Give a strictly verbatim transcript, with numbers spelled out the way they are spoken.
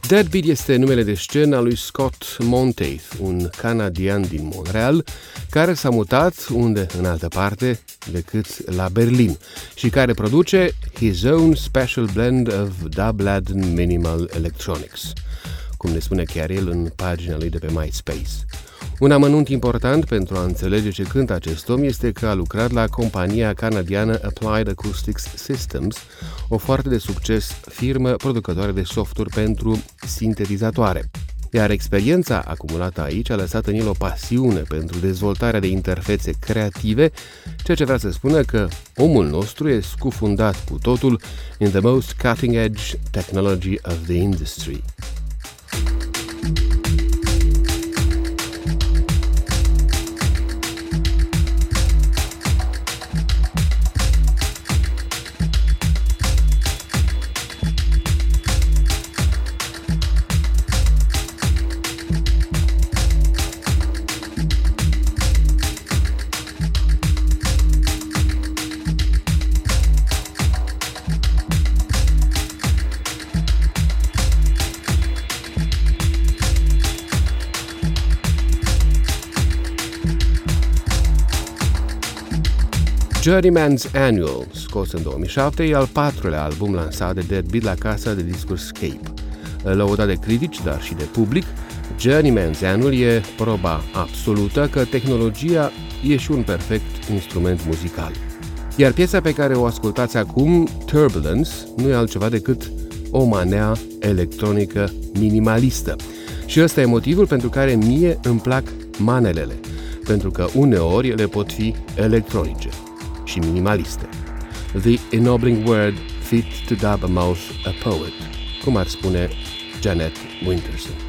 Deadbeat este numele de scenă al lui Scott Monteith, un canadian din Montreal, care s-a mutat unde în altă parte decât la Berlin și care produce his own special blend of dub-led minimal electronics, cum ne spune chiar el în pagina lui de pe MySpace. Un amănunt important pentru a înțelege ce cântă acest om este că a lucrat la compania canadiană Applied Acoustics Systems, o foarte de succes firmă producătoare de softuri pentru sintetizatoare. Iar experiența acumulată aici a lăsat în el o pasiune pentru dezvoltarea de interfețe creative, ceea ce vrea să spună că omul nostru e scufundat cu totul in the most cutting-edge technology of the industry. Journeyman's Annual, scos în două mii șapte, e al patrulea album lansat de Deadbeat la casa de discuri Scape. Lăudat de critici, dar și de public, Journeyman's Annual e proba absolută că tehnologia e și un perfect instrument muzical. Iar piesa pe care o ascultați acum, Turbulence, nu e altceva decât o manea electronică minimalistă. Și ăsta e motivul pentru care mie îmi plac manelele, pentru că uneori ele pot fi electronice și minimaliste. The ennobling word fit to dub a mouth a poet, cum ar spune Janet Winterson.